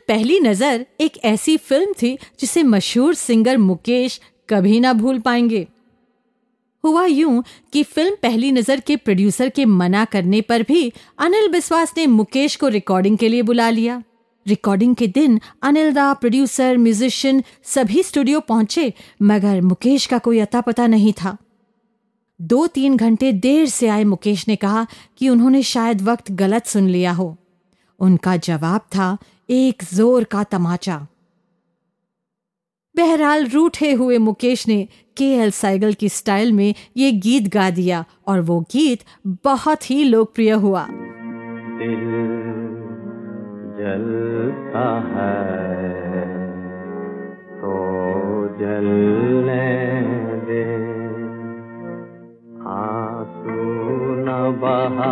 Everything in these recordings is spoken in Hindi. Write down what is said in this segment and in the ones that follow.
पहली नजर एक ऐसी फिल्म थी जिसे मशहूर सिंगर मुकेश कभी ना भूल पाएंगे। हुआ यूं कि फिल्म पहली नजर के प्रोड्यूसर के मना करने पर भी अनिल बिस्वास ने मुकेश को रिकॉर्डिंग के लिए बुला लिया। रिकॉर्डिंग के दिन अनिल दा, प्रोड्यूसर, म्यूजिशियन सभी स्टूडियो पहुंचे, मगर मुकेश का कोई अता पता नहीं था। 2-3 घंटे देर से आए मुकेश ने कहा कि उन्होंने शायद वक्त गलत सुन लिया हो। उनका जवाब था एक जोर का तमाचा। बहरहाल रूठे हुए मुकेश ने के.एल. सहगल की स्टाइल में ये गीत गा दिया और वो गीत बहुत ही लोकप्रिय हुआ। दिल जलता है तो जलने दे, आंसू न बहा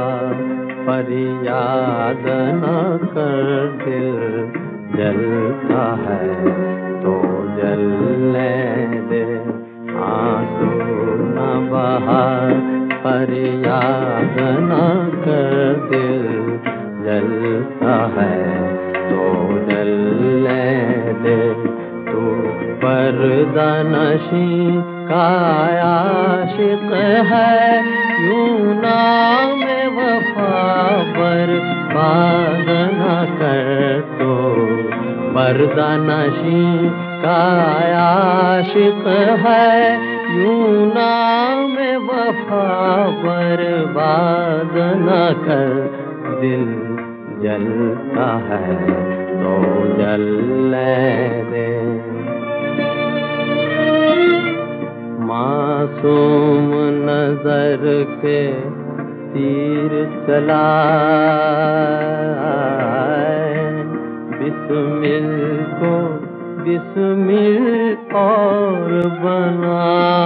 फरियाद न कर, दिल जलता है तो जलने दे, आंसू न बहा फरियाद न कर, दिल जलता है तो जलने दे। तू पर्दा नशी का आशिक है, यूं नाम वफा बर्बाद न कर, तो पर्दा नशी का आशिक है, यूं नाम वफा बर्बाद न कर, दिल जलता है तो जलने दे। मासूम नजर के तीर चला, बिस्मिल को बिस्मिल और बना,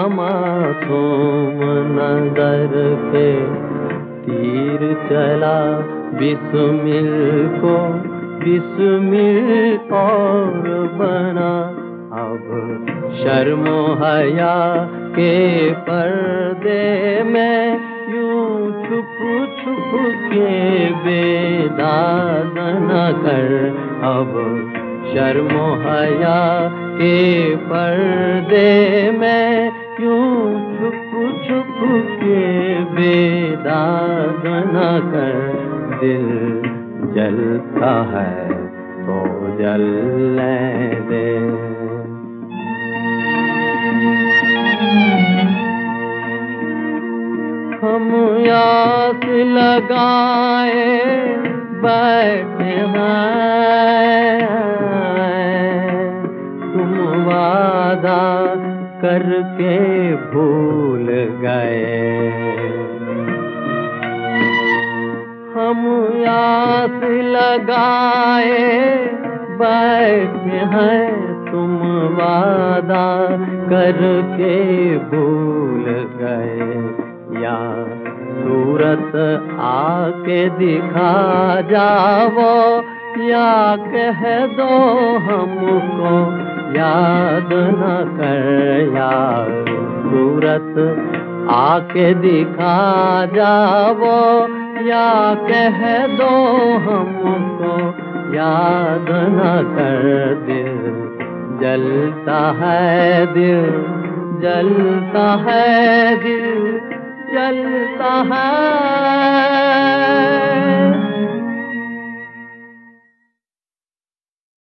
मासूम नजर के तीर चला, बिस्मिल को बिस्मिल और बना। अब शर्मो हया के पर्दे में यूं छुप छुप के बेदाग न कर, अब शर्मो हया के पर्दे में यूं छुप छुप के बेदाग न कर, दिल जलता है तो जलने दे। हम आस लगाए बैठे हैं, तुम वादा करके भूल गए। हम आस लगाए बैठे हैं, तुम वादा करके भूल गए। या सूरत आके दिखा जाओ, या कह दो हमको याद न कर, या सूरत आके दिखा जाओ, या कह दो हमको याद न कर, दिल जलता है, दिल जलता है, दिल जलता है।